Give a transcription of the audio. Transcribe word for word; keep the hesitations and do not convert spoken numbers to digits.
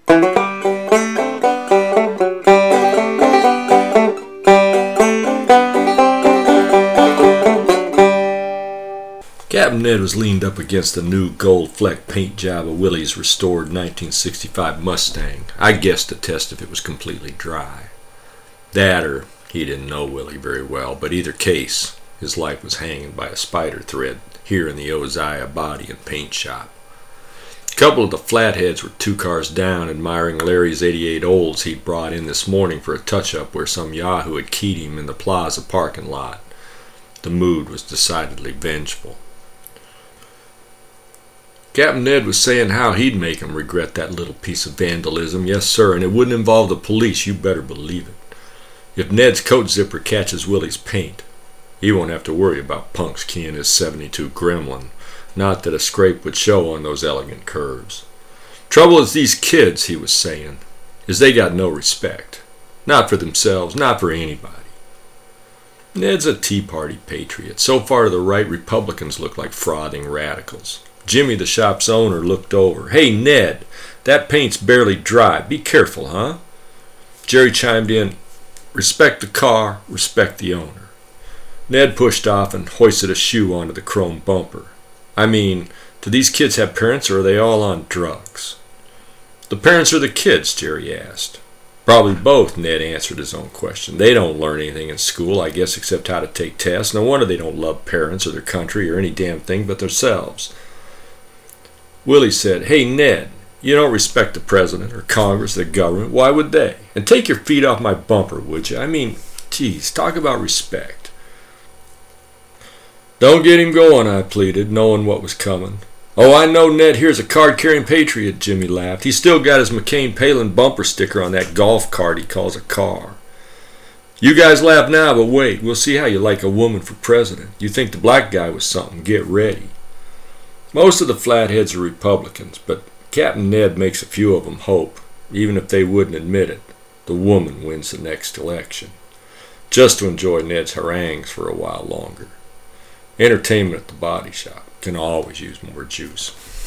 Captain Ned was leaned up against the new gold-flecked paint job of Willie's restored nineteen sixty-five Mustang, I guessed to test if it was completely dry. That or he didn't know Willie very well, but either case, his life was hanging by a spider thread here in the Oziah body and paint shop. A couple of the flatheads were two cars down, admiring Larry's eighty-eight Olds he'd brought in this morning for a touch-up where some yahoo had keyed him in the plaza parking lot. The mood was decidedly vengeful. Captain Ned was saying how he'd make him regret that little piece of vandalism, yes sir, and it wouldn't involve the police, you better believe it. If Ned's coat zipper catches Willie's paint, he won't have to worry about punks keying his seventy-two Gremlin, not that a scrape would show on those elegant curves. Trouble is these kids, he was saying, is they got no respect. Not for themselves, not for anybody. Ned's a Tea Party patriot. So far to the right, Republicans look like frothing radicals. Jimmy, the shop's owner, looked over. "Hey, Ned, that paint's barely dry. Be careful, huh?" Jerry chimed in, "Respect the car, respect the owner." Ned pushed off and hoisted a shoe onto the chrome bumper. "I mean, do these kids have parents or are they all on drugs?" "The parents or the kids?" Jerry asked. "Probably both," Ned answered his own question. "They don't learn anything in school, I guess, except how to take tests. No wonder they don't love parents or their country or any damn thing but themselves." Willie said, "Hey, Ned, you don't respect the president or Congress, the government. Why would they? And take your feet off my bumper, would you? I mean, geez, talk about respect." "Don't get him going," I pleaded, knowing what was coming. "Oh, I know Ned here's a card-carrying patriot," Jimmy laughed. "He's still got his McCain-Palin bumper sticker on that golf cart he calls a car." "You guys laugh now, but wait. We'll see how you like a woman for president. You think the black guy was something. Get ready." Most of the flatheads are Republicans, but Captain Ned makes a few of them hope, even if they wouldn't admit it, the woman wins the next election. Just to enjoy Ned's harangues for a while longer. Entertainment at the body shop can always use more juice.